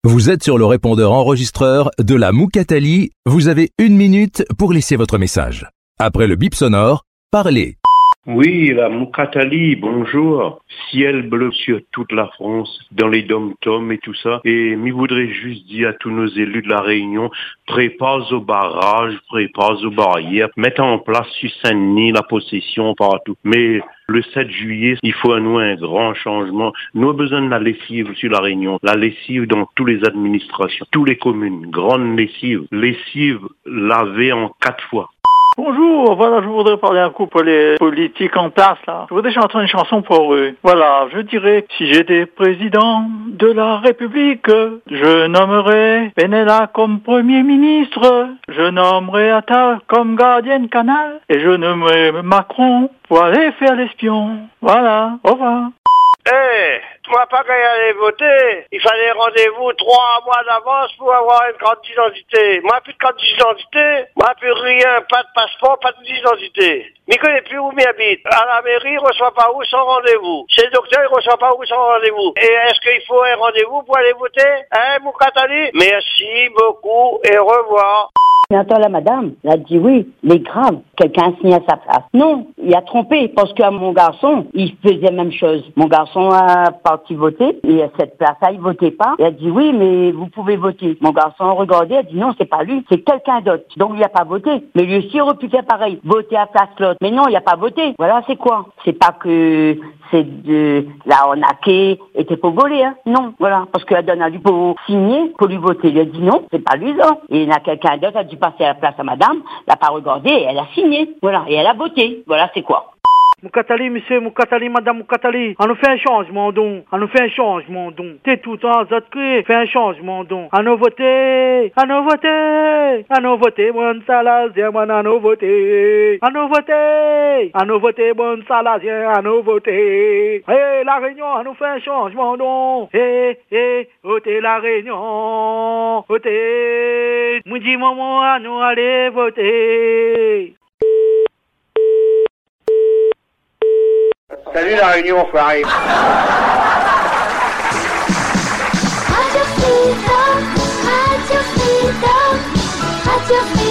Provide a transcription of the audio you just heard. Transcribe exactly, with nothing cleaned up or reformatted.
Vous êtes sur le répondeur enregistreur de la Moukatali. Vous avez une minute pour laisser votre message. Après le bip sonore, parlez. Oui, la Moukatali, bonjour. Ciel bleu sur toute la France, dans les dom-toms et tout ça. Et m'y voudrais juste dire à tous nos élus de la Réunion, prépare aux barrages, prépare aux barrières, mettez en place sur Saint-Denis la possession partout. Mais le sept juillet, il faut à nous un grand changement. Nous avons besoin de la lessive sur la Réunion. La lessive dans toutes les administrations, toutes les communes. Grande lessive. Lessive lavée en quatre fois. Bonjour, voilà, je voudrais parler un coup pour les politiques en place, là. Je voudrais chanter une chanson pour eux. Voilà, je dirais, si j'étais président de la République, je nommerais Benella comme premier ministre, je nommerais Attal comme gardienne canal, et je nommerais Macron pour aller faire l'espion. Voilà, au revoir. Eh, hey, tu m'as pas qu'à y aller voter. Il fallait rendez-vous trois mois d'avance pour avoir une carte d'identité. Moi, plus de carte d'identité. Moi, plus rien. Pas de passeport, pas d'identité. Mais connais plus où m'y habite. À la mairie, il reçoit pas où sans rendez-vous. Chez le docteur, il reçoit pas où sans rendez-vous. Et est-ce qu'il faut un rendez-vous pour aller voter? Hein, Moukatali? Merci beaucoup et au revoir. Mais attends, la madame, elle a dit oui, mais grave, quelqu'un a signé à sa place. Non, il a trompé, parce que mon garçon, il faisait la même chose. Mon garçon a parti voter, et à cette place-là, il votait pas. Il a dit oui, mais vous pouvez voter. Mon garçon regardait, il a dit non, c'est pas lui, c'est quelqu'un d'autre. Donc il a pas voté. Mais lui aussi aurait pu faire pareil, voter à place l'autre. Mais non, il a pas voté. Voilà, c'est quoi? C'est pas que c'est de la arnaquer, était pour voler, hein. Non, voilà. Parce que la donne a lui pour signer, pour lui voter. Il a dit non, c'est pas lui, là. Et il y a quelqu'un d'autre, a dû passer à la place à madame, l'a pas regardé, et elle a signé. Voilà. Et elle a voté. Voilà, c'est quoi? Moukatali, monsieur, Moukatali, madame Moukatali, on nous fait un changement, donc. On nous fait un changement, donc. T'es tout le temps, vous êtes créé, fait un changement, donc. On nous voté, on nous voté, on nous voté, bon salazien, on nous voté, on nous voté, on nous voté, bon salazien, on nous voté. Eh, la Réunion, on nous fait un changement, donc. Eh, eh, voter la Réunion, voter. Moi, dis, maman, à nous aller voter. Salut la Réunion, enfoiré. Radio Freedom, Radio Freedom, Radio Freedom.